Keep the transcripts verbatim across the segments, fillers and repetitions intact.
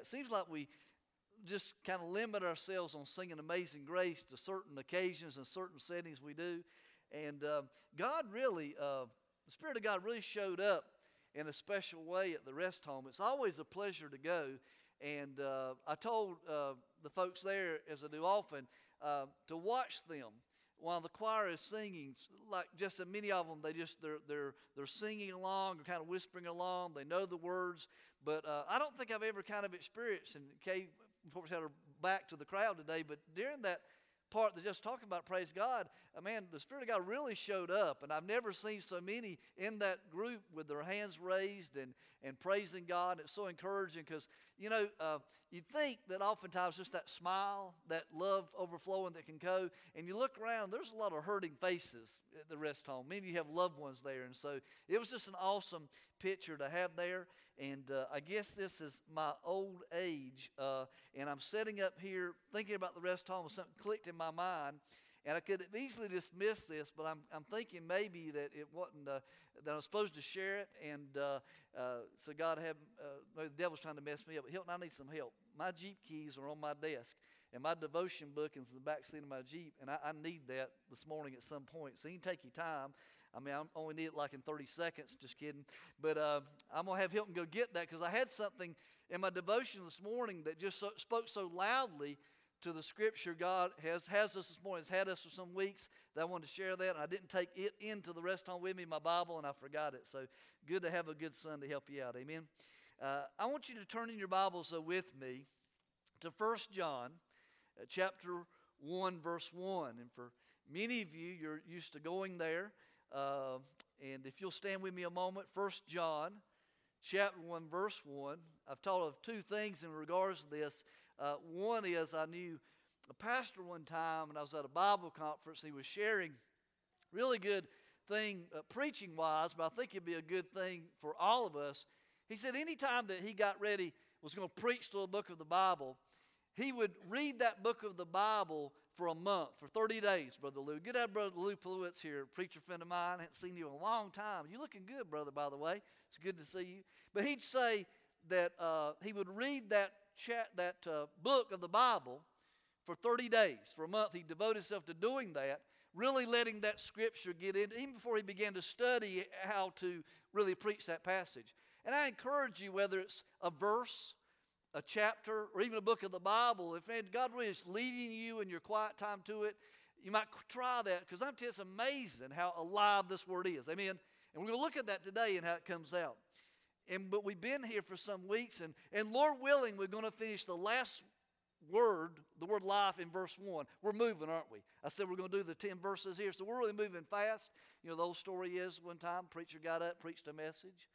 It seems like we just kind of limit ourselves on singing Amazing Grace to certain occasions and certain settings we do. And uh, God really, uh, the Spirit of God really showed up in a special way at the rest home. It's always a pleasure to go. And uh, I told uh, the folks there, as I do often, uh, to watch them while the choir is singing. Like just uh, many of them, they just they're they're they're singing along, or kind of whispering along. They know the words, but uh, I don't think I've ever kind of experienced. And Kay, before we had her back to the crowd today, but during that part that just talking about praise God, uh, man, the Spirit of God really showed up, and I've never seen so many in that group with their hands raised and, and praising God. It's so encouraging because, you know, uh, you think that oftentimes just that smile, that love overflowing that can go, and you look around, there's a lot of hurting faces at the rest home. Many of you have loved ones there, and so it was just an awesome picture to have there. And uh, I guess this is my old age, uh, and I'm sitting up here thinking about the rest home, and something clicked in my mind, and I could have easily dismissed this, but I'm I'm thinking maybe that it wasn't uh, that I was supposed to share it, and uh, uh, so God had uh, maybe the devil's trying to mess me up. But Hilton, I need some help. My Jeep keys are on my desk, and my devotion book is in the back seat of my Jeep, and I, I need that this morning at some point. So you can take your time. I mean, I only need it like in thirty seconds, just kidding. But uh, I'm going to have Hilton go get that because I had something in my devotion this morning that just so, spoke so loudly to the scripture God has, has us this morning. It's had us for some weeks that I wanted to share that. And I didn't take it into the rest home with me, my Bible, and I forgot it. So good to have a good son to help you out. Amen. Uh, I want you to turn in your Bibles uh, with me to First John uh, chapter one, verse one. And for many of you, you're used to going there. Uh, and if you'll stand with me a moment, First John, chapter one, verse one. I've taught of two things in regards to this. Uh, one is I knew a pastor one time, and I was at a Bible conference. He was sharing really good thing uh, preaching-wise, but I think it'd be a good thing for all of us. He said anytime that he got ready, was going to preach to a book of the Bible, he would read that book of the Bible for a month, for thirty days, Brother Lou. Good to have Brother Lou Plewitz here, a preacher friend of mine. I haven't seen you in a long time. You're looking good, brother, by the way. It's good to see you. But he'd say that uh, he would read that chat, that uh, book of the Bible for thirty days. For a month, he'd devote himself to doing that, really letting that scripture get in, even before he began to study how to really preach that passage. And I encourage you, whether it's a verse, a chapter, or even a book of the Bible, if God really is leading you in your quiet time to it, you might try that, because I'm telling you, it's amazing how alive this word is. Amen. And we're going to look at that today and how it comes out. And but we've been here for some weeks, and, and Lord willing, we're going to finish the last word, the word life, in verse one. We're moving, aren't we? I said we're going to do the ten verses here, so we're really moving fast. You know, the old story is one time, preacher got up, preached a message.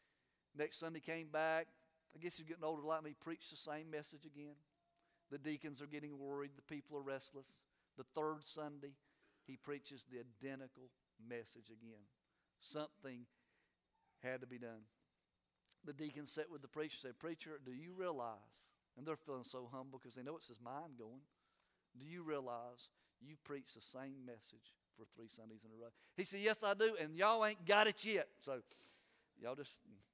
Next Sunday came back. I guess he's getting older like me, preached the same message again. The deacons are getting worried. The people are restless. The third Sunday, he preaches the identical message again. Something had to be done. The deacons sat with the preacher and said, "Preacher, do you realize," and they're feeling so humble because they know it's his mind going, "Do you realize you preached the same message for three Sundays in a row?" He said, "Yes, I do, and y'all ain't got it yet." So y'all just...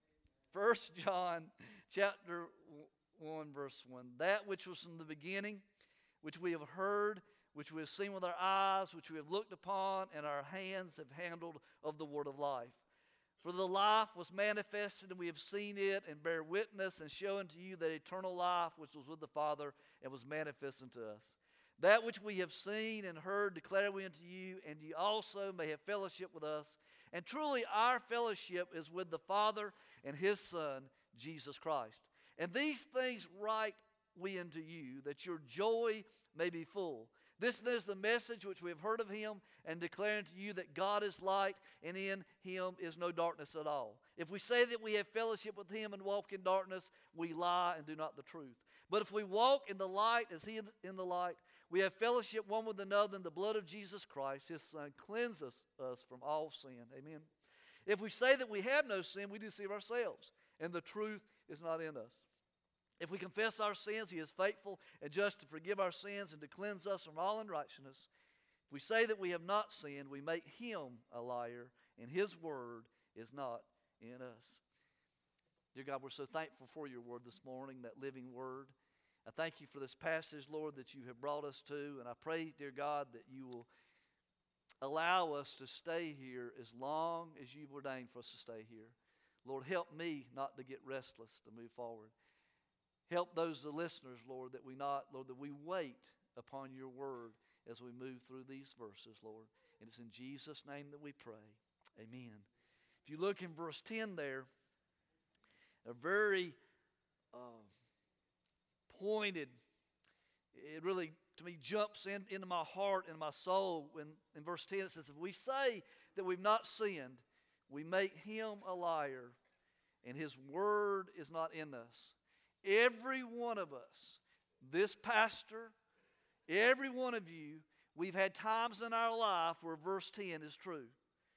First John chapter one, verse one. That which was from the beginning, which we have heard, which we have seen with our eyes, which we have looked upon, and our hands have handled of the word of life. For the life was manifested, and we have seen it, and bear witness, and show unto you that eternal life which was with the Father, and was manifest unto us. That which we have seen and heard declare we unto you, and ye also may have fellowship with us. And truly our fellowship is with the Father and His Son, Jesus Christ. And these things write we unto you, that your joy may be full. This is the message which we have heard of Him, and declare unto you that God is light, and in Him is no darkness at all. If we say that we have fellowship with Him and walk in darkness, we lie and do not the truth. But if we walk in the light as He is in the light, we have fellowship one with another, and the blood of Jesus Christ, His Son, cleanses us from all sin. Amen. If we say that we have no sin, we deceive ourselves, and the truth is not in us. If we confess our sins, He is faithful and just to forgive our sins and to cleanse us from all unrighteousness. If we say that we have not sinned, we make Him a liar, and His word is not in us. Dear God, we're so thankful for your word this morning, that living word. I thank you for this passage, Lord, that you have brought us to. And I pray, dear God, that you will allow us to stay here as long as you've ordained for us to stay here. Lord, help me not to get restless, to move forward. Help those the listeners, Lord, that we not, Lord, that we wait upon your word as we move through these verses, Lord. And it's in Jesus' name that we pray. Amen. If you look in verse ten there, a very uh, pointed, it really, to me, jumps in, into my heart and my soul. When in verse ten it says, if we say that we've not sinned, we make him a liar, and his word is not in us. Every one of us, this pastor, every one of you, we've had times in our life where verse ten is true.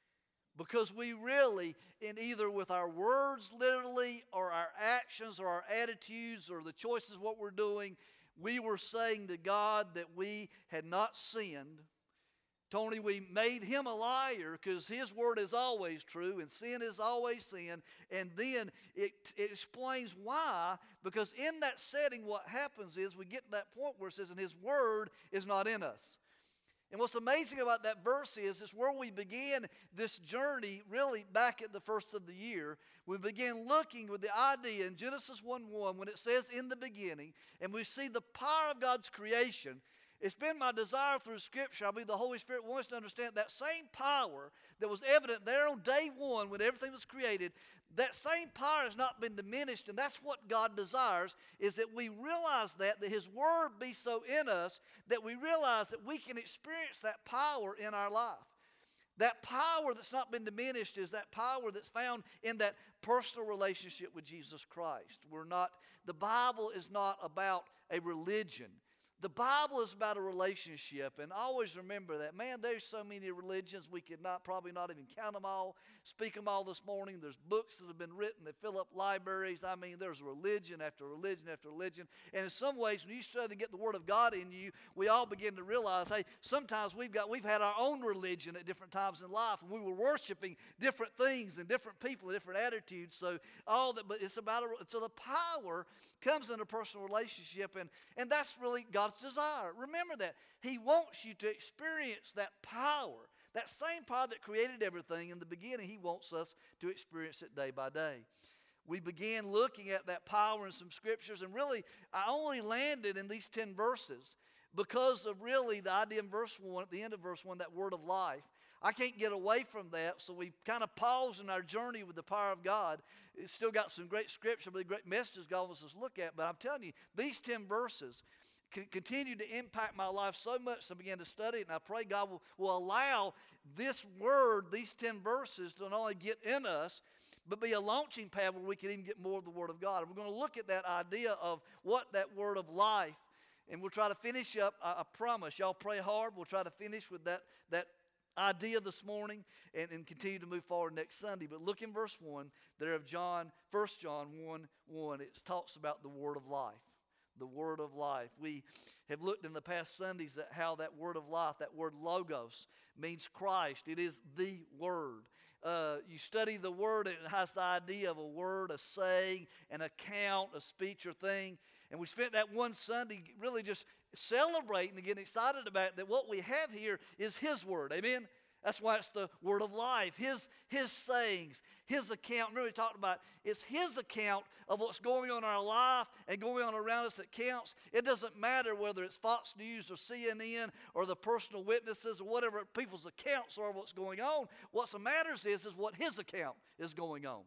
Because we really, in either with our words literally, or our actions, or our attitudes, or the choices, what we're doing, we were saying to God that we had not sinned. Tony, we made him a liar because his word is always true and sin is always sin. And then it, it explains why, because in that setting what happens is we get to that point where it says, and his word is not in us. And what's amazing about that verse is, is where we began this journey really back at the first of the year. We began looking with the idea in Genesis one one when it says in the beginning, and we see the power of God's creation. It's been my desire through Scripture, I believe the Holy Spirit wants to understand that same power that was evident there on day one when everything was created, that same power has not been diminished, and that's what God desires, is that we realize that, that his word be so in us, that we realize that we can experience that power in our life. That power that's not been diminished is that power that's found in that personal relationship with Jesus Christ. We're not, the Bible is not about a religion. The Bible is about a relationship, and always remember that. Man, there's so many religions, we could not probably not even count them all, speak them all this morning. There's books that have been written that fill up libraries. I mean, there's religion after religion after religion. And in some ways, when you start to get the Word of God in you, we all begin to realize, hey, sometimes we've got we've had our own religion at different times in life, and we were worshiping different things and different people and different attitudes. So all that, but it's about a, so the power comes in a personal relationship, and, and that's really God's desire. Remember that. He wants you to experience that power, that same power that created everything in the beginning. He wants us to experience it day by day. We began looking at that power in some scriptures, and really I only landed in these ten verses because of really the idea in verse one, at the end of verse one, that word of life. I can't get away from that, so we kind of paused in our journey with the power of God. It's still got some great scripture, really great messages God wants us to look at, but I'm telling you, these ten verses c- continue to impact my life so much so I began to study it, and I pray God will, will allow this word, these ten verses, to not only get in us, but be a launching pad where we can even get more of the Word of God. And we're going to look at that idea of what that word of life, and we'll try to finish up, I, I promise. Y'all pray hard. We'll try to finish with that, that idea this morning and, and continue to move forward next Sunday. But look in verse one there of John, First John one one. It talks about the word of life. The word of life. We have looked in the past Sundays at how that word of life, that word logos, means Christ. It is the word. Uh, you study the word, and it has the idea of a word, a saying, an account, a speech or thing. And we spent that one Sunday really just celebrating and getting excited about that what we have here is his word. Amen? That's why it's the word of life. His, his sayings, his account. Remember we talked about it's his account of what's going on in our life and going on around us that counts. It doesn't matter whether it's Fox News or C N N or the personal witnesses or whatever people's accounts are of what's going on. What matters is, is what his account is going on.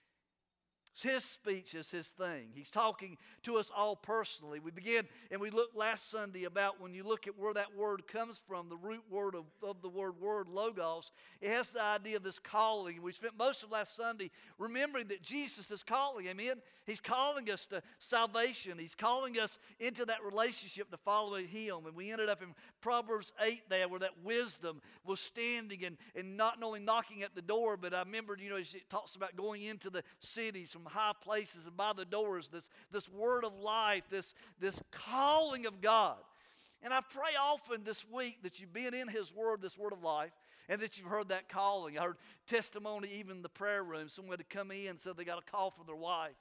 It's his speech is his thing. He's talking to us all personally. We begin, and we looked last Sunday about when you look at where that word comes from, the root word of, of the word word, logos, it has the idea of this calling. We spent most of last Sunday remembering that Jesus is calling, amen? He's calling us to salvation. He's calling us into that relationship to follow him. And we ended up in Proverbs eight there where that wisdom was standing and, and not only knocking at the door, but I remembered, you know, it talks about going into the cities from high places and by the doors, this, this word of life, this, this calling of God. And I pray often this week that you've been in his word, this word of life, and that you've heard that calling. I heard testimony even in the prayer room. Someone had come in and said they got a call for their wife.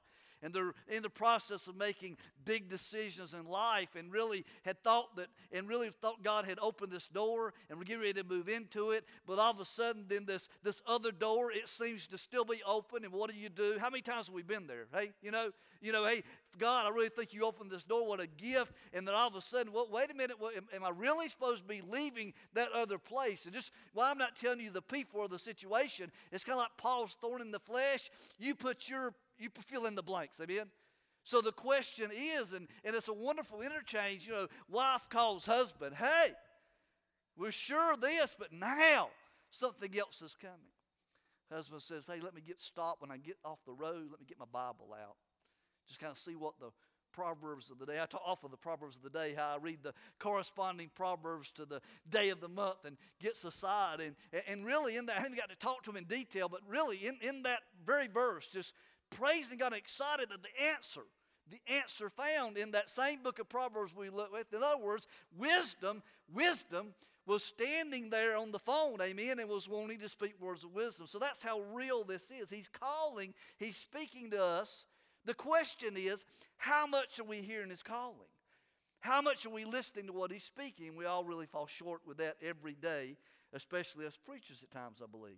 and they're in the process of making big decisions in life, and really had thought that, and really thought God had opened this door, and we're getting ready to move into it, but all of a sudden, then this, this other door, it seems to still be open, and what do you do? How many times have we been there? Hey, you know, you know, hey, God, I really think you opened this door. What a gift. And then all of a sudden, well, wait a minute, what, am, am I really supposed to be leaving that other place? And just, well, I'm not telling you the people or the situation. It's kind of like Paul's thorn in the flesh. You put your, you fill in the blanks, amen? So the question is, and, and it's a wonderful interchange, you know, wife calls husband, hey, we're sure of this, but now something else is coming. Husband says, hey, let me get stopped when I get off the road. Let me get my Bible out. Just kind of see what the Proverbs of the day. I talk off of the Proverbs of the day, how I read the corresponding Proverbs to the day of the month and gets aside. And, and really in that, I haven't got to talk to him in detail, but really in, in that very verse, just praising God, excited at the answer. The answer found in that same book of Proverbs we look at. In other words, wisdom, wisdom was standing there on the phone, amen, and was wanting to speak words of wisdom. So that's how real this is. He's calling, he's speaking to us. The question is, how much are we hearing his calling? How much are we listening to what he's speaking? We all really fall short with that every day, especially us preachers at times, I believe.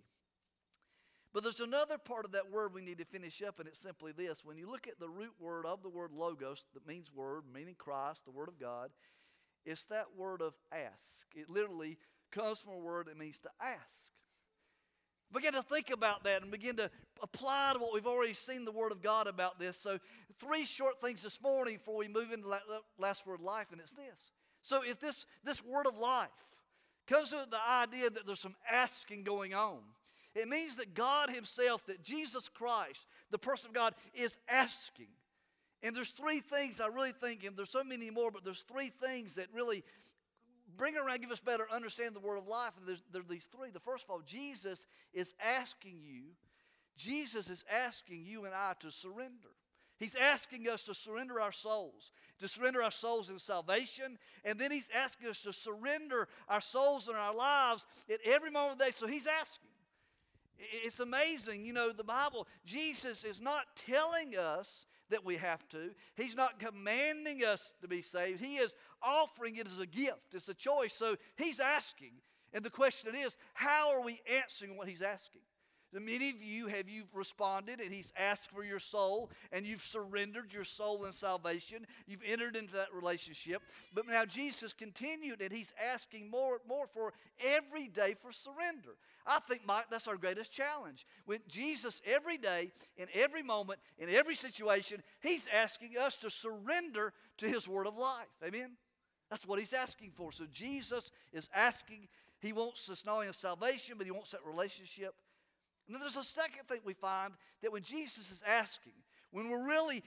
But there's another part of that word we need to finish up, and it's simply this. When you look at the root word of the word logos, that means word, meaning Christ, the word of God, it's that word of ask. It literally comes from a word that means to ask. Begin to think about that and begin to apply to what we've already seen the Word of God about this. So three short things this morning before we move into that last word, life, and it's this. So if this, this word of life comes with the idea that there's some asking going on, it means that God himself, that Jesus Christ, the person of God, is asking. And there's three things I really think, and there's so many more, but there's three things that really bring around, give us better understand the word of life. And there's, there are these three. The first of all, Jesus is asking you, Jesus is asking you and I to surrender. He's asking us to surrender our souls, to surrender our souls in salvation. And then he's asking us to surrender our souls and our lives at every moment of the day. So he's asking. It's amazing. You know, the Bible, Jesus is not telling us that we have to. He's not commanding us to be saved. He is offering it as a gift. It's a choice. So he's asking. And the question is, how are we answering what he's asking? Many of you, have you responded and he's asked for your soul and you've surrendered your soul in salvation. You've entered into that relationship. But now Jesus continued and he's asking more and more for every day for surrender. I think, Mike, that's our greatest challenge. When Jesus every day, in every moment, in every situation, he's asking us to surrender to his word of life. Amen? That's what he's asking for. So Jesus is asking, he wants us not only in salvation, but he wants that relationship. And then there's a second thing we find, that when Jesus is asking, when we're really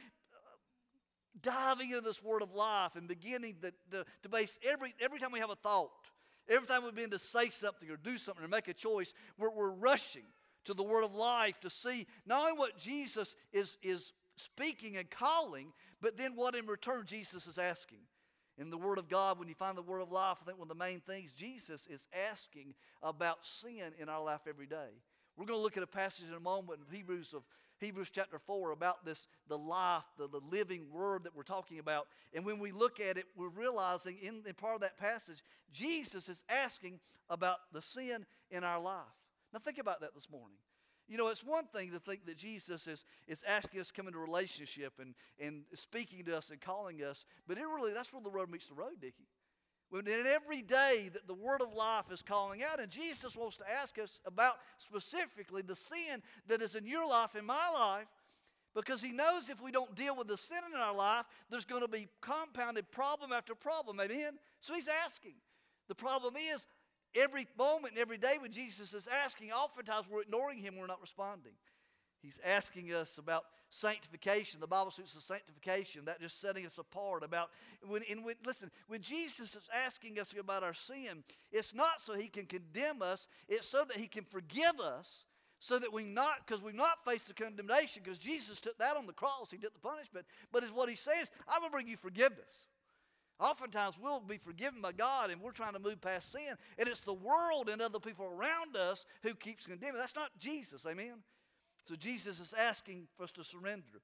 uh, diving into this word of life and beginning to, to, to base every, every time we have a thought, every time we begin to say something or do something or make a choice, we're, we're rushing to the word of life to see not only what Jesus is, is speaking and calling, but then what in return Jesus is asking. In the Word of God, when you find the Word of life, I think one of the main things, Jesus is asking about sin in our life every day. We're going to look at a passage in a moment in Hebrews of Hebrews chapter four about this, the life, the, the living word that we're talking about. And when we look at it, we're realizing in, in part of that passage, Jesus is asking about the sin in our life. Now think about that this morning. You know, it's one thing to think that Jesus is, is asking us to come into a relationship and, and speaking to us and calling us, but it really, that's where the road meets the road, Dickie. When in every day that the word of life is calling out, and Jesus wants to ask us about specifically the sin that is in your life, in my life, because he knows if we don't deal with the sin in our life, there's going to be compounded problem after problem, amen? So he's asking. The problem is, every moment and every day when Jesus is asking, oftentimes we're ignoring him, we're not responding. He's asking us about sanctification. The Bible speaks of sanctification, that just setting us apart. About when, and when, listen, when Jesus is asking us about our sin, it's not so he can condemn us, it's so that he can forgive us, so that we not, because we've not faced the condemnation, because Jesus took that on the cross, he took the punishment. But is what he says, I'm going to bring you forgiveness. Oftentimes we'll be forgiven by God and we're trying to move past sin, and it's the world and other people around us who keeps condemning. That's not Jesus, amen? So Jesus is asking for us to surrender.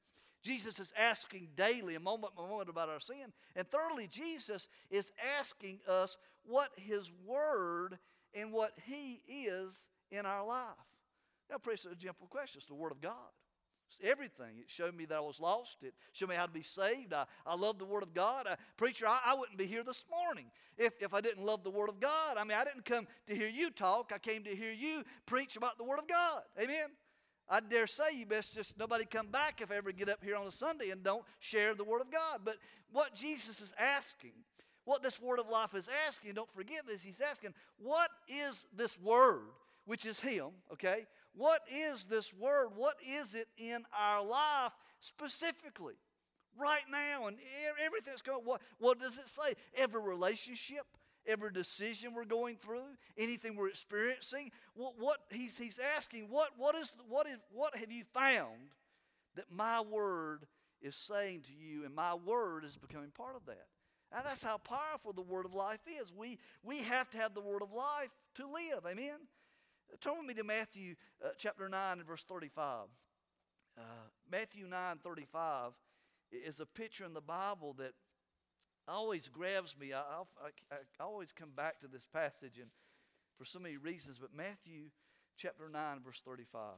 Jesus is asking daily, a moment by moment, about our sin. And thirdly, Jesus is asking us what His Word and what He is in our life. Now, pretty simple question. It's the Word of God. It's everything. It showed me that I was lost. It showed me how to be saved. I, I love the Word of God. I, preacher, I, I wouldn't be here this morning if, if I didn't love the Word of God. I mean, I didn't come to hear you talk. I came to hear you preach about the Word of God. Amen? I dare say you best just nobody come back if I ever get up here on a Sunday and don't share the Word of God. But what Jesus is asking, what this Word of life is asking, don't forget this, He's asking, what is this Word, which is Him, okay? What is this Word? What is it in our life specifically? Right now and everything that's going on, what, what does it say? Every relationship, every decision we're going through, anything we're experiencing, what, what he's, he's asking, what, what, is, what, is, what have you found that my Word is saying to you, and my Word is becoming part of that? And that's how powerful the Word of life is. We, we have to have the Word of life to live, amen? Turn with me to Matthew uh, chapter nine and verse thirty-five. Uh, Matthew nine thirty-five is a picture in the Bible that always grabs me. I, I, I always come back to this passage, and for so many reasons. But Matthew chapter nine, verse thirty-five.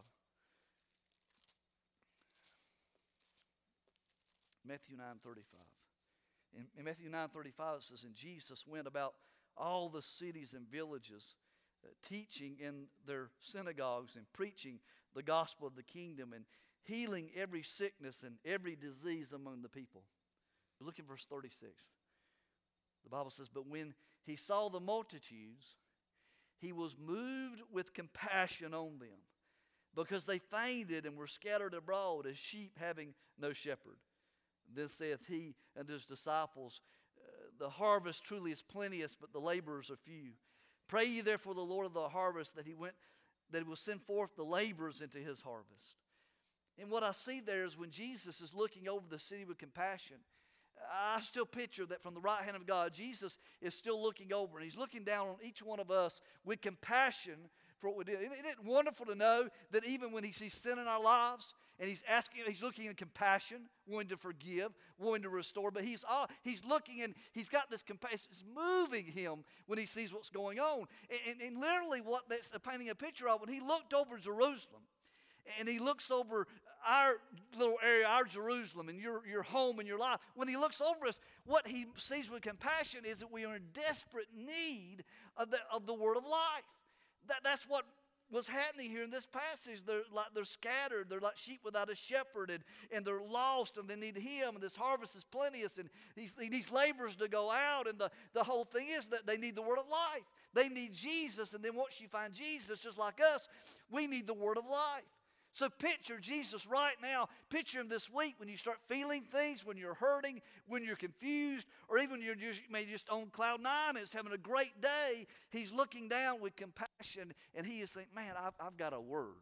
Matthew nine thirty-five. In, in Matthew nine thirty-five, it says, and Jesus went about all the cities and villages, uh, teaching in their synagogues and preaching the gospel of the kingdom and healing every sickness and every disease among the people. But look at verse thirty-six. The Bible says, but when he saw the multitudes, he was moved with compassion on them, because they fainted and were scattered abroad as sheep having no shepherd. Then saith he unto his disciples, the harvest truly is plenteous, but the laborers are few. Pray ye therefore the Lord of the harvest that he went, that he will send forth the laborers into his harvest. And what I see there is when Jesus is looking over the city with compassion, I still picture that from the right hand of God, Jesus is still looking over, and he's looking down on each one of us with compassion for what we did. Isn't it wonderful to know that even when he sees sin in our lives, and he's asking, he's looking in compassion, wanting to forgive, wanting to restore, but he's uh, he's looking and he's got this compassion. It's moving him when he sees what's going on. And, and, and literally what that's painting a picture of, when he looked over Jerusalem, and he looks over our little area, our Jerusalem, and your, your home and your life. When he looks over us, what he sees with compassion is that we are in desperate need of the, of the word of life. That, that's what was happening here in this passage. They're like they're scattered. They're like sheep without a shepherd, and, and they're lost, and they need him, and this harvest is plenteous, and he needs laborers to go out, and the, the whole thing is that they need the word of life. They need Jesus, and then once you find Jesus, just like us, we need the word of life. So picture Jesus right now. Picture him this week when you start feeling things, when you're hurting, when you're confused, or even you're just maybe just on cloud nine and it's having a great day. He's looking down with compassion, and he is thinking, man, I've, I've got a word.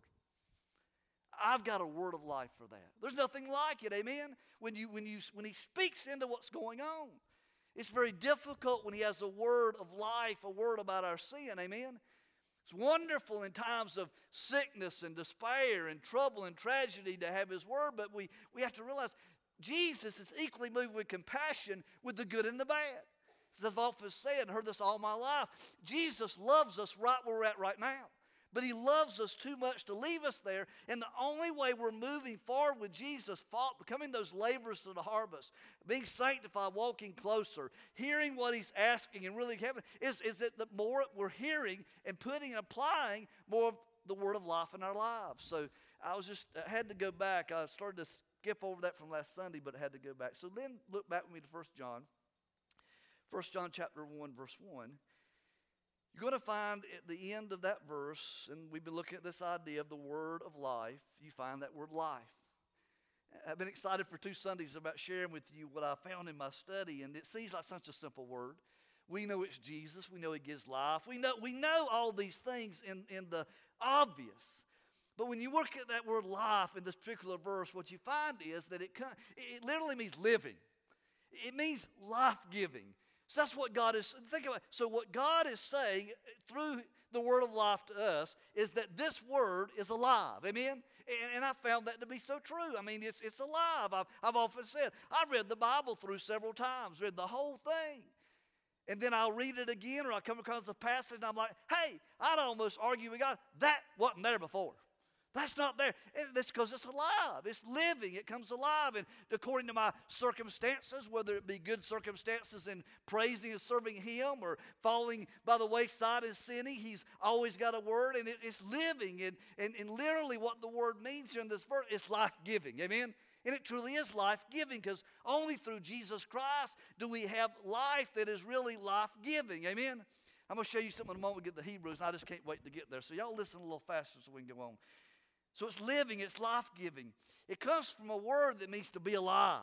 I've got a word of life for that. There's nothing like it, amen? When, you, when, you, when he speaks into what's going on. It's very difficult when he has a word of life, a word about our sin, amen? It's wonderful in times of sickness and despair and trouble and tragedy to have his word, but we, we have to realize Jesus is equally moved with compassion with the good and the bad. As I've often said and heard this all my life, Jesus loves us right where we're at right now. But he loves us too much to leave us there. And the only way we're moving forward with Jesus, becoming those laborers to the harvest, being sanctified, walking closer, hearing what he's asking and really having, is, is that the more we're hearing and putting and applying more of the word of life in our lives. So I was just, I had to go back. I started to skip over that from last Sunday, but I had to go back. So then look back with me to First John. First John chapter one, verse one. You're going to find at the end of that verse, and we've been looking at this idea of the word of life, you find that word life. I've been excited for two Sundays about sharing with you what I found in my study, and it seems like such a simple word. We know it's Jesus. We know he gives life. We know, we know all these things in, in the obvious. But when you look at that word life in this particular verse, what you find is that it, it literally means living. It means life-giving. So that's what God is, think about it. So what God is saying through the word of life to us is that this word is alive. Amen? And, and I found that to be so true. I mean, it's, it's alive. I've, I've often said, I've read the Bible through several times, read the whole thing. And then I'll read it again, or I'll come across a passage, and I'm like, hey, I'd almost argue with God, that wasn't there before. That's not there. And that's because it's alive. It's living. It comes alive. And according to my circumstances, whether it be good circumstances in praising and serving Him or falling by the wayside and sinning, He's always got a word, and it, it's living. And, and, and literally what the word means here in this verse is life-giving. Amen? And it truly is life-giving, because only through Jesus Christ do we have life that is really life-giving. Amen? I'm going to show you something in a moment. We get the Hebrews, and I just can't wait to get there. So y'all listen a little faster so we can go on. So it's living, it's life-giving. It comes from a word that means to be alive,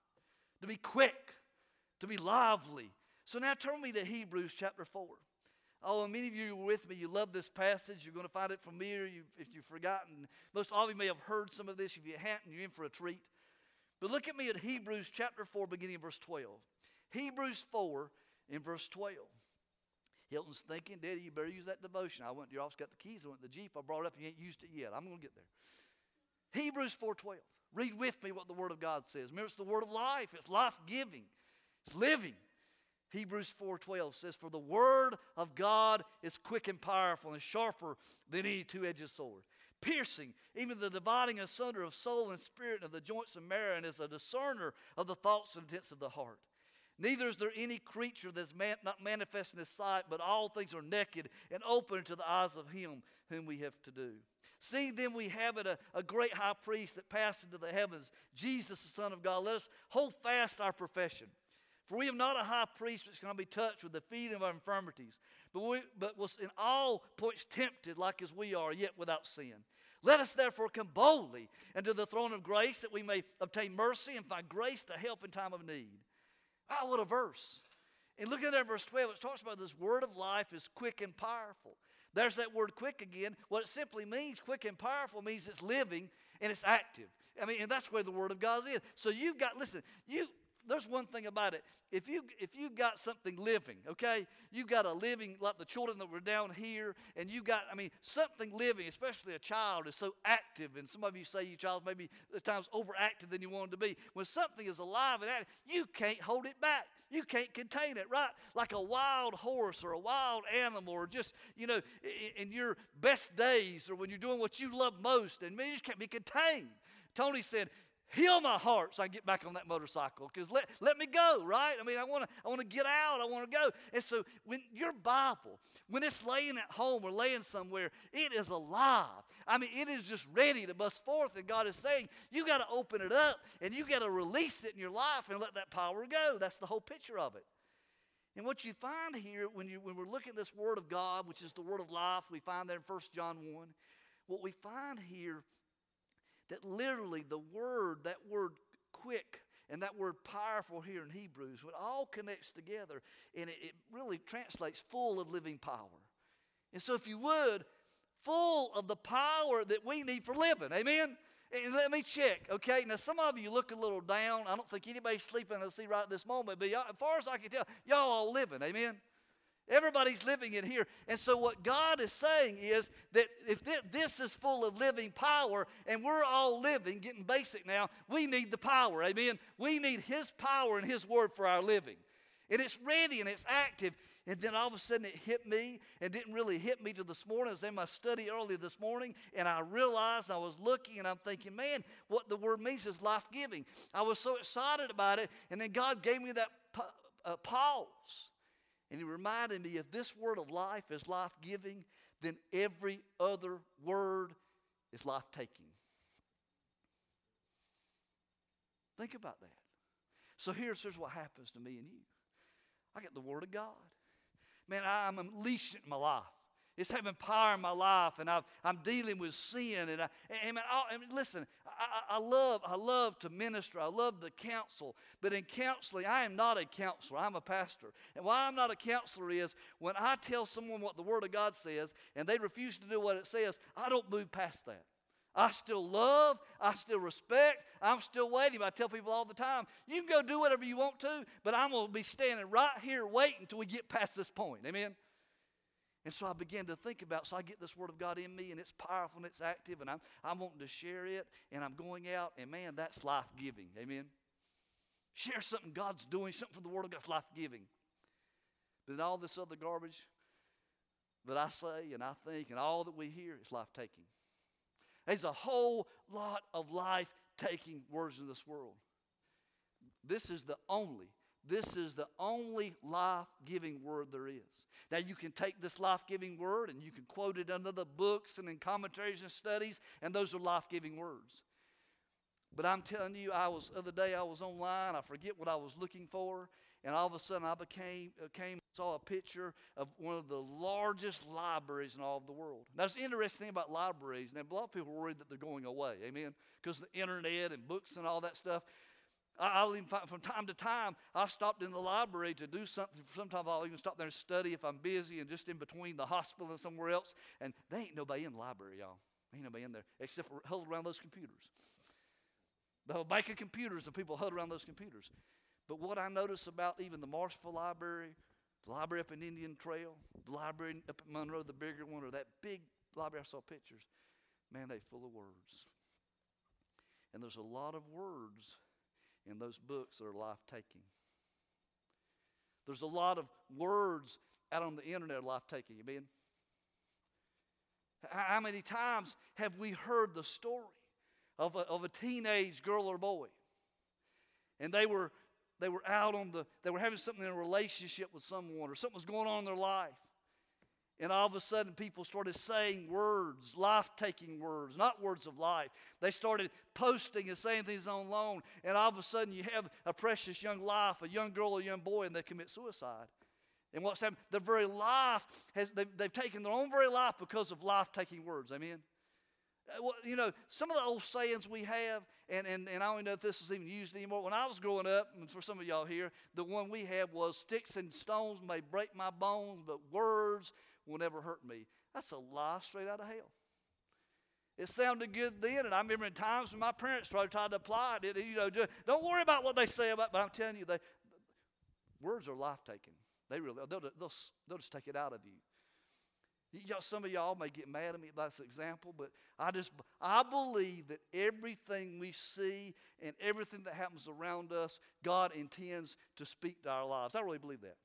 to be quick, to be lively. So now turn me to Hebrews chapter four. Oh, and many of you were with me. You love this passage. You're going to find it familiar you, if you've forgotten. Most all of you may have heard some of this. If you haven't, you're in for a treat. But look at me at Hebrews chapter four, beginning in verse twelve. Hebrews four in verse twelve. Hilton's thinking, Daddy, you better use that devotion. I went, your office got the keys. I went to the Jeep. I brought it up. You ain't used it yet. I'm going to get there. Hebrews four twelve. Read with me what the Word of God says. Remember, it's the Word of life. It's life-giving. It's living. Hebrews four twelve says, for the Word of God is quick and powerful and sharper than any two-edged sword, piercing even the dividing asunder of soul and spirit and of the joints and marrow, and is a discerner of the thoughts and intents of the heart. Neither is there any creature that's man, not manifest in His sight, but all things are naked and open to the eyes of Him whom we have to do. See, then we have it a, a great high priest that passed into the heavens, Jesus the Son of God. Let us hold fast our profession. For we have not a high priest which can be touched with the feeling of our infirmities, but, we, but was in all points tempted like as we are, yet without sin. Let us therefore come boldly into the throne of grace, that we may obtain mercy and find grace to help in time of need. Oh, what a verse. And look at that verse twelve. It talks about this word of life is quick and powerful. There's that word quick again. What it simply means, quick and powerful, means it's living and it's active. I mean, and that's where the word of God is. So you've got, listen, you there's one thing about it. If you if you got something living, okay, you got a living, like the children that were down here, and you got, I mean, something living, especially a child, is so active. And some of you say your child maybe at times overactive than you want it to be. When something is alive and active, you can't hold it back. You can't contain it, right? Like a wild horse or a wild animal, or just, you know, in, in your best days, or when you're doing what you love most, and man, you just can't be contained. Tony said, heal my heart so I can get back on that motorcycle, because let, let me go, right? I mean, I want to I want to get out. I want to go. And so when your Bible, when it's laying at home or laying somewhere, it is alive. I mean, it is just ready to bust forth, and God is saying, you got to open it up, and you got to release it in your life and let that power go. That's the whole picture of it. And what you find here, when, you, when we're looking at this Word of God, which is the Word of life, we find that in First John one, what we find here, that literally the word, that word quick, and that word powerful here in Hebrews, it all connects together, and it, it really translates full of living power. And so if you would, full of the power that we need for living, amen? And let me check, okay? Now, some of you look a little down. I don't think anybody's sleeping in the sea right at this moment, but as far as I can tell, y'all all living, amen? Everybody's living in here. And so what God is saying is that if this is full of living power, and we're all living, getting basic now, we need the power, amen? We need His power and His word for our living. And it's ready and it's active. And then all of a sudden it hit me, and didn't really hit me till this morning. I was in my study early this morning, and I realized, I was looking, and I'm thinking, man, what the word means is life-giving. I was so excited about it, and then God gave me that uh, pause. And He reminded me, if this word of life is life-giving, then every other word is life-taking. Think about that. So here's, here's what happens to me and you. I get the Word of God. Man, I'm unleashing it in my life. It's having power in my life, and I've, I'm dealing with sin. And, I, and, and, I, and listen, I, I, love, I love to minister. I love to counsel. But in counseling, I am not a counselor. I'm a pastor. And why I'm not a counselor is when I tell someone what the Word of God says, and they refuse to do what it says, I don't move past that. I still love, I still respect, I'm still waiting. I tell people all the time, you can go do whatever you want to, but I'm going to be standing right here waiting until we get past this point. Amen? And so I began to think about, so I get this Word of God in me, and it's powerful and it's active, and I'm, I'm wanting to share it, and I'm going out, and man, that's life-giving. Amen? Share something God's doing, something for the Word of God's life-giving. But then all this other garbage that I say and I think and all that we hear is life-taking. There's a whole lot of life-taking words in this world. This is the only, this is the only life-giving word there is. Now you can take this life-giving word and you can quote it under the books and in commentaries and studies, and those are life-giving words. But I'm telling you, I was the other day I was online. I forget what I was looking for, and all of a sudden I became uh, came saw a picture of one of the largest libraries in all of the world. Now, it's the interesting thing about libraries, and a lot of people are worried that they're going away. Amen, because of the internet and books and all that stuff. I, I'll even find, from time to time I've stopped in the library to do something. Sometimes I'll even stop there and study if I'm busy and just in between the hospital and somewhere else. And there ain't nobody in the library, y'all. Ain't nobody in there except for huddled around those computers. The whole bank of computers and people huddled around those computers. But what I notice about even the Marshville Library, the library up in Indian Trail, the library up at Monroe, the bigger one, or that big library I saw pictures, man, they full of words. And there's a lot of words in those books that are life-taking. There's a lot of words out on the internet that are life-taking. Amen? How many times have we heard the story of a, of a teenage girl or boy? And they were they were out on the, they were having something in a relationship with someone, or something was going on in their life. And all of a sudden people started saying words, life-taking words, not words of life. They started posting and saying things online, and all of a sudden you have a precious young life, a young girl or a young boy, and they commit suicide. And what's happened? Their very life, has they've, they've taken their own very life because of life-taking words. Amen? Well, you know, some of the old sayings we have, and, and, and I don't know if this is even used anymore. When I was growing up, and for some of y'all here, the one we had was, sticks and stones may break my bones, but words will never hurt me. That's a lie straight out of hell. It sounded good then, and I remember in times when my parents tried to apply it, you know, just, don't worry about what they say about it, but I'm telling you, they, words are life-taking. They really, they'll, they'll, they'll just take it out of you. Y'all, some of y'all may get mad at me about this example, but I just I believe that everything we see and everything that happens around us, God intends to speak to our lives. I really believe that.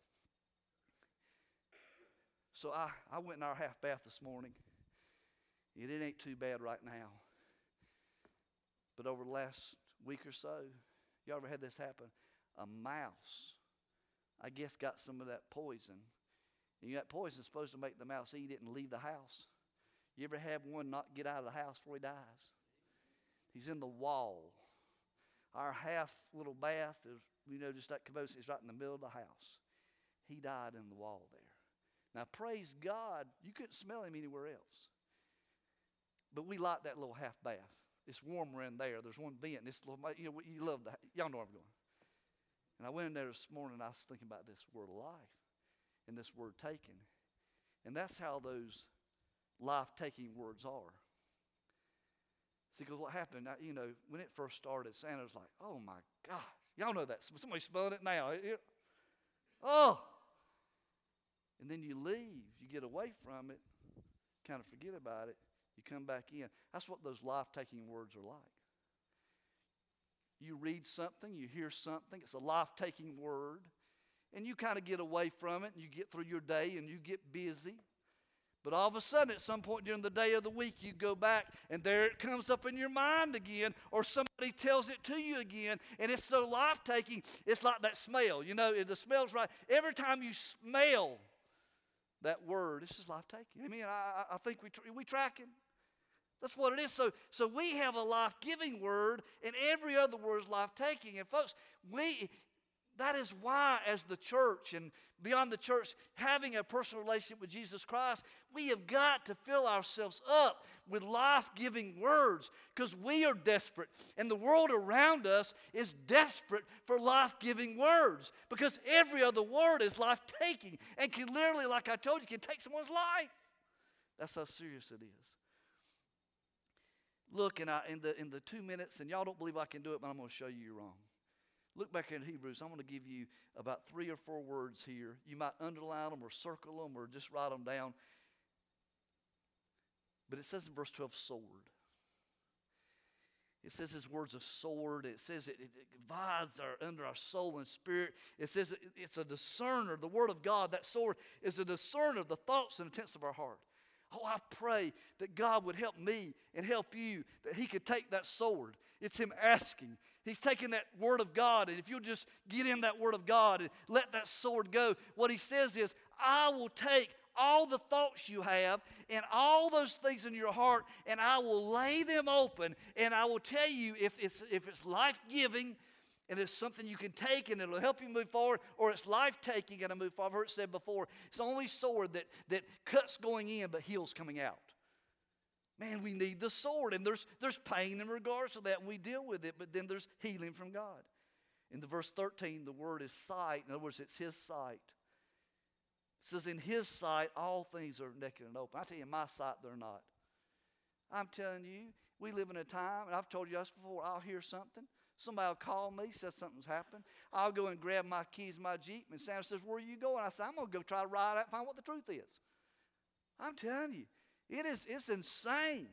So I, I went in our half bath this morning, and it ain't too bad right now. But over the last week or so, y'all ever had this happen? A mouse, I guess, got some of that poison. And you know, that poison is supposed to make the mouse eat it and leave the house. You ever have one not get out of the house before he dies? He's in the wall. Our half little bath is, you know, just that caboose is right in the middle of the house. He died in the wall there. Now, praise God, you couldn't smell him anywhere else. But we like that little half bath. It's warmer in there. There's one vent. This little, you know, you love that. Y'all know where I'm going. And I went in there this morning, and I was thinking about this word of life. And this word taken. And that's how those life-taking words are. See, because what happened, you know, when it first started, Santa was like, oh my gosh. Y'all know that. Somebody's smelling it now. It, it, oh. And then you leave. You get away from it. Kind of forget about it. You come back in. That's what those life-taking words are like. You read something. You hear something. It's a life-taking word. And you kind of get away from it, and you get through your day, and you get busy. But all of a sudden, at some point during the day of the week, you go back, and there it comes up in your mind again, or somebody tells it to you again, and it's so life-taking, it's like that smell. You know, the smell's right. Every time you smell that word, it's just life-taking. I mean, I, I think we we tracking. That's what it is. So, so we have a life-giving word, and every other word is life-taking. And folks, we... That is why, as the church and beyond the church, having a personal relationship with Jesus Christ, we have got to fill ourselves up with life-giving words, because we are desperate, and the world around us is desperate for life-giving words, because every other word is life-taking and can literally, like I told you, can take someone's life. That's how serious it is. Look, and I, in the in the two minutes, and y'all don't believe I can do it, but I'm going to show you you're wrong. Look back in Hebrews. I'm going to give you about three or four words here. You might underline them or circle them or just write them down. But it says in verse twelve, sword. It says his word's a sword. It says it, it, it divides our, under our soul and spirit. It says it, it's a discerner. The word of God, that sword, is a discerner of the thoughts and intents of our heart. Oh, I pray that God would help me and help you, that he could take that sword. It's him asking. He's taking that word of God, and if you'll just get in that word of God and let that sword go, what he says is, I will take all the thoughts you have and all those things in your heart, and I will lay them open, and I will tell you if it's, if it's life-giving and it's something you can take and it'll help you move forward, or it's life-taking and I move forward. I've heard it said before, it's the only sword that, that cuts going in but heals coming out. Man, we need the sword, and there's, there's pain in regards to that, and we deal with it, but then there's healing from God. In the verse thirteen, the word is sight. In other words, it's his sight. It says, in his sight, all things are naked and open. I tell you, in my sight, they're not. I'm telling you, we live in a time, and I've told you this before, I'll hear something. Somebody will call me, says something's happened. I'll go and grab my keys, my Jeep, and Sandra says, where are you going? I say, I'm going to go try to ride out and find what the truth is. I'm telling you, it is, it's insane.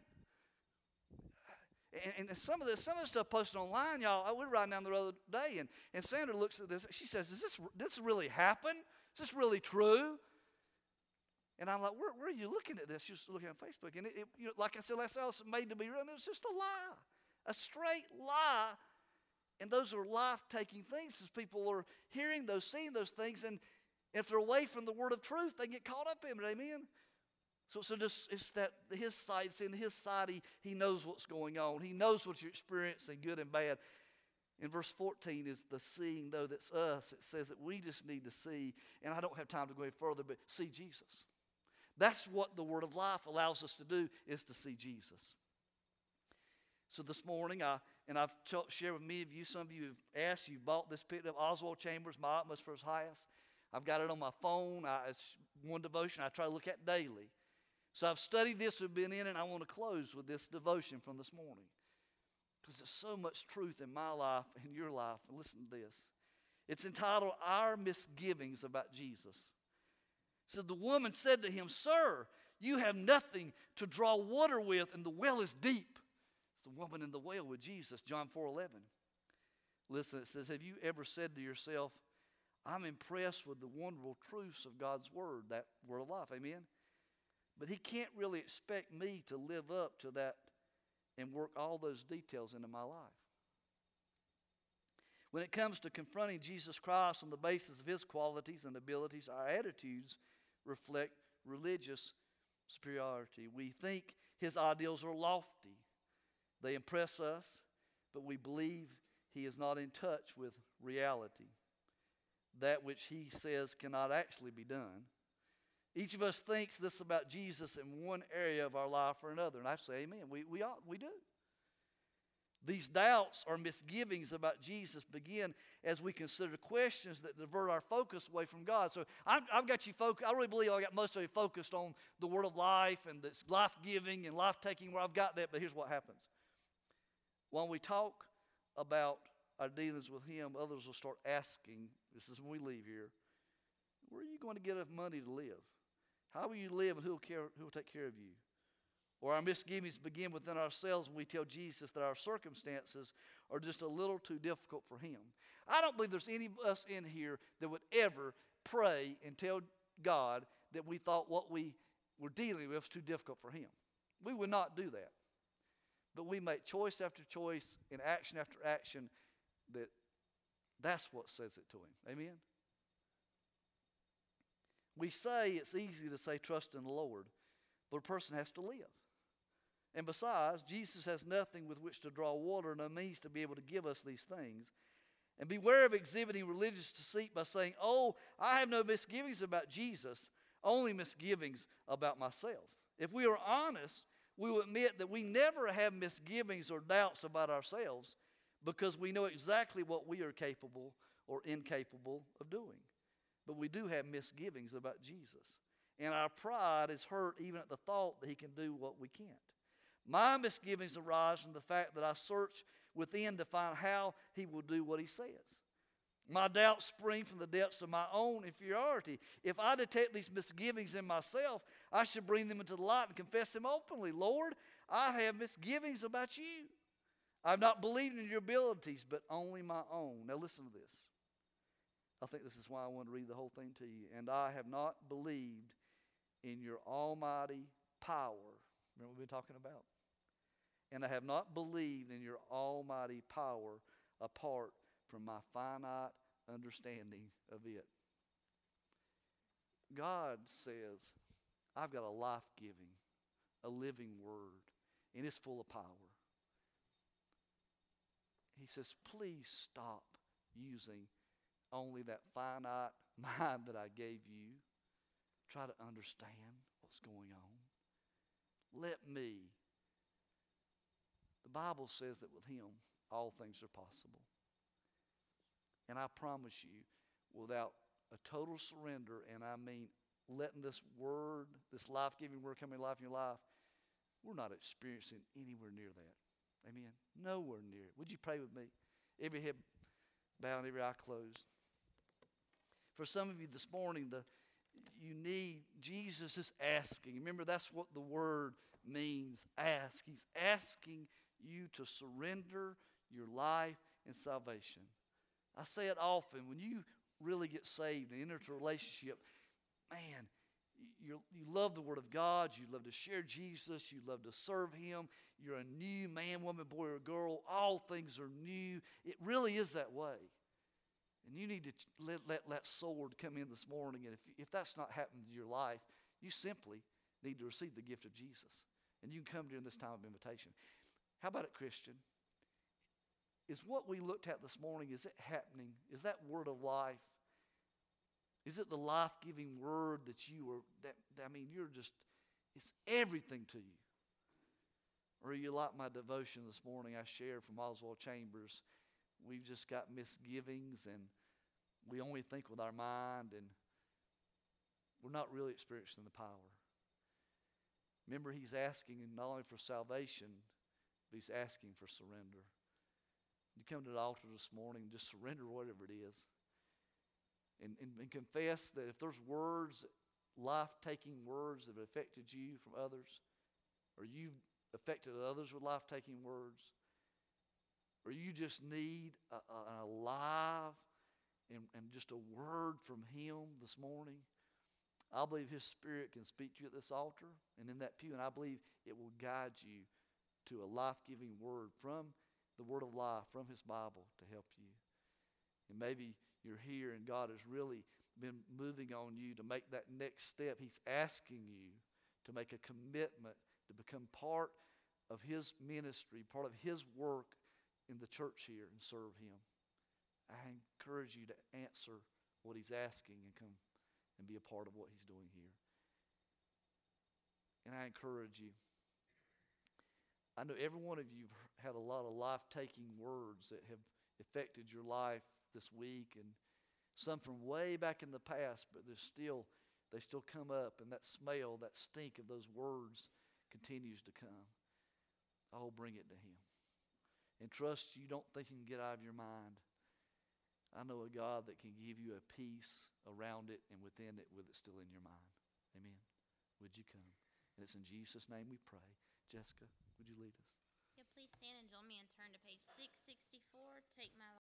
And, and some of this, some of the stuff posted online, y'all, we were riding down the road the other day, and, and Sandra looks at this. She says, does this, this really happen? Is this really true? And I'm like, where, where are you looking at this? She was looking on Facebook. And it, it, you know, like I said last time, it's made to be real. And it was just a lie, a straight lie. And those are life-taking things as people are hearing those, seeing those things. And if they're away from the word of truth, they get caught up in it. Amen? So, so just, it's that his sight, it's in his sight, he, he knows what's going on. He knows what you're experiencing, good and bad. In verse fourteen is the seeing, though, that's us. It says that we just need to see, and I don't have time to go any further, but see Jesus. That's what the word of life allows us to do, is to see Jesus. So this morning, I and I've shared with many of you, some of you have asked, you've bought this, picked up Oswald Chambers, My Utmost for His Highest. I've got it on my phone. I, it's one devotion I try to look at daily. So I've studied this, we've been in it, and I want to close with this devotion from this morning. Because there's so much truth in my life and your life. And listen to this. It's entitled, Our Misgivings About Jesus. It said, the woman said to him, Sir, you have nothing to draw water with, and the well is deep. It's the woman in the well with Jesus, John four eleven. Listen, it says, have you ever said to yourself, I'm impressed with the wonderful truths of God's word, that word of life, amen? But he can't really expect me to live up to that and work all those details into my life. When it comes to confronting Jesus Christ on the basis of his qualities and abilities, our attitudes reflect religious superiority. We think his ideals are lofty. They impress us, but we believe he is not in touch with reality, that which he says cannot actually be done. Each of us thinks this about Jesus in one area of our life or another. And I say amen. We, we, ought, we do. These doubts or misgivings about Jesus begin as we consider questions that divert our focus away from God. So I've, I've got you focused. I really believe I got most of you focused on the word of life and this life-giving and life-taking, where I've got that. But here's what happens. When we talk about our dealings with him, others will start asking, this is when we leave here, where are you going to get enough money to live? How will you live, and who will, care, who will take care of you? Or our misgivings begin within ourselves when we tell Jesus that our circumstances are just a little too difficult for him. I don't believe there's any of us in here that would ever pray and tell God that we thought what we were dealing with was too difficult for him. We would not do that. But we make choice after choice and action after action that that's what says it to him. Amen? We say it's easy to say trust in the Lord, but a person has to live. And besides, Jesus has nothing with which to draw water, no means to be able to give us these things. And beware of exhibiting religious deceit by saying, oh, I have no misgivings about Jesus, only misgivings about myself. If we are honest, we will admit that we never have misgivings or doubts about ourselves because we know exactly what we are capable or incapable of doing. But we do have misgivings about Jesus. And our pride is hurt even at the thought that he can do what we can't. My misgivings arise from the fact that I search within to find how he will do what he says. My doubts spring from the depths of my own inferiority. If I detect these misgivings in myself, I should bring them into the light and confess them openly. Lord, I have misgivings about you. I've not believed in your abilities, but only my own. Now listen to this. I think this is why I want to read the whole thing to you. And I have not believed in your almighty power. Remember what we've been talking about? And I have not believed in your almighty power apart from my finite understanding of it. God says, I've got a life-giving, a living word, and it's full of power. He says, please stop using only that finite mind that I gave you. Try to understand what's going on. Let me. The Bible says that with him, all things are possible. And I promise you, without a total surrender, and I mean letting this word, this life-giving word come in life in your life, we're not experiencing anywhere near that. Amen? Nowhere near it. Would you pray with me? Every head bowed, every eye closed. For some of you this morning, the you need, Jesus is asking. Remember, that's what the word means, ask. He's asking you to surrender your life and salvation. I say it often, when you really get saved and enter into a relationship, man, you you love the Word of God, you love to share Jesus, you love to serve Him, you're a new man, woman, boy, or girl, all things are new. It really is that way. And you need to let, let that sword come in this morning, and if, if that's not happening in your life, you simply need to receive the gift of Jesus. And you can come during this time of invitation. How about it, Christian? Is what we looked at this morning, is it happening? Is that word of life? Is it the life-giving word that you are, that, I mean, you're just, it's everything to you? Or are you like my devotion this morning I shared from Oswald Chambers? We've just got misgivings and we only think with our mind and we're not really experiencing the power. Remember, he's asking not only for salvation, but he's asking for surrender. You come to the altar this morning and just surrender whatever it is. And, and, and confess that if there's words, life-taking words that have affected you from others, or you've affected others with life-taking words, or you just need a, a, an alive and, and just a word from him this morning, I believe his Spirit can speak to you at this altar and in that pew, and I believe it will guide you to a life-giving word from the Word of life, from his Bible to help you. And maybe you're here and God has really been moving on you to make that next step. He's asking you to make a commitment to become part of his ministry, part of his work in the church here and serve him. I encourage you to answer what he's asking and come and be a part of what he's doing here. And I encourage you. I know every one of you have had a lot of life-taking words that have affected your life this week, and some from way back in the past, but there's still they still come up, and that smell, that stink of those words continues to come. Oh, bring it to him. And trust you don't think you can get out of your mind. I know a God that can give you a peace around it and within it with it still in your mind. Amen. Would you come? And it's in Jesus' name we pray. Jessica, would you lead us? Yeah, please stand and join me and turn to page six sixty-four. Take my